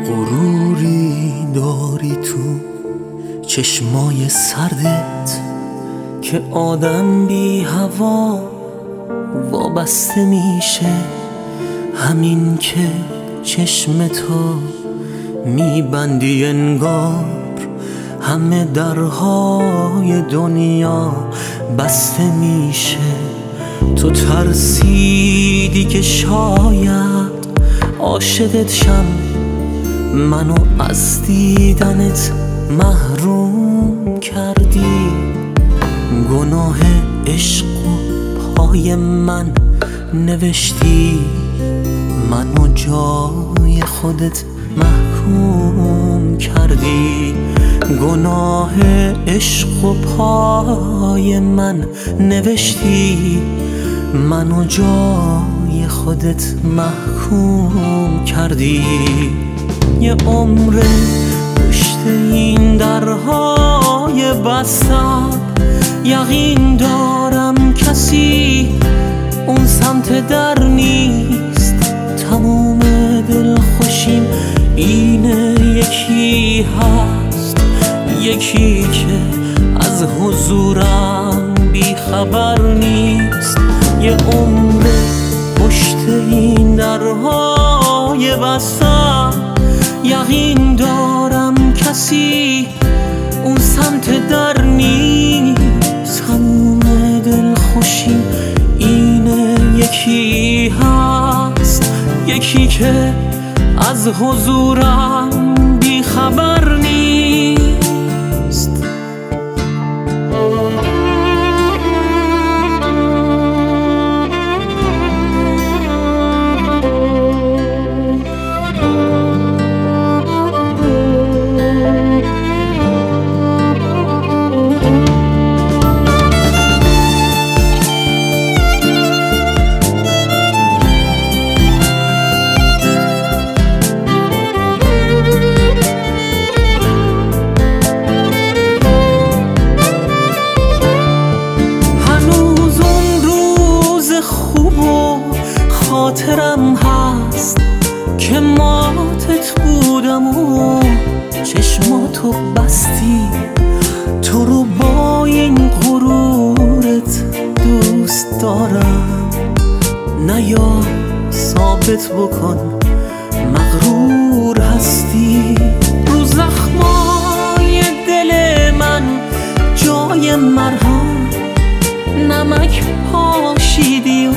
غروری داری تو چشمای سردت که آدم بی هوا وابسته میشه. همین که چشم تو میبندی انگار همه درهای دنیا بسته میشه. تو ترسیدی که شاید عاشقت شم، منو از دیدنت محروم کردی. گناه عشق و پای من نوشتی، منو جای خودت محکوم کردی. گناه عشق و پای من نوشتی، منو جای خودت محکوم کردی. یه عمر پشت این درهای بستم، یقین دارم کسی اون سمت در نیست. تموم دلخوشیم اینه یکی هست، یکی که از حضورم بی خبر نیست. یه عمر پشت این درهای بستم، یقین دارم کسی اون سمت در نیست. تموم دلخوشیم اینه یکی هست، یکی که از حضورم بی خبر نیست. خاطرم هست که ماتت بودم و چشماتو بستی. تو رو با این غرورت دوست دارم، نیا ثابت بکن مغرور هستی. رو زخمای دل من جای مرهم نمک پاشیدی و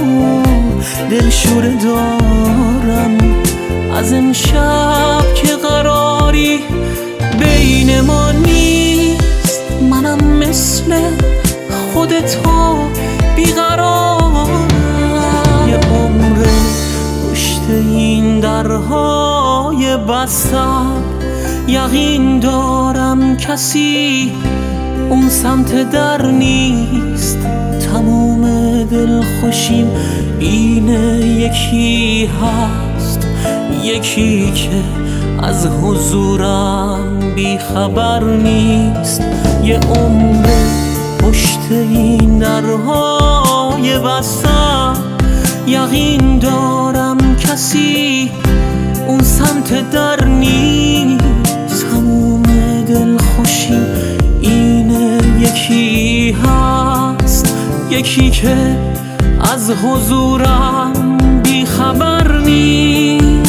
دلشوره دارم از امشب که قراری بین ما نیست. منم مثل خودتو بیقرارم. یه عمر پشت این درهای بستم، یقین دارم کسی اون سمت در نیست. تموم دلخوشیم اینه یکی هست، یکی که از حضورم بی خبر نیست. یه عمر پشت این درهای بستم، یقین دارم کسی اون سمت در نیست. تموم دلخوشیم اینه یکی هست، یکی که از حضورم بی خبر نیست.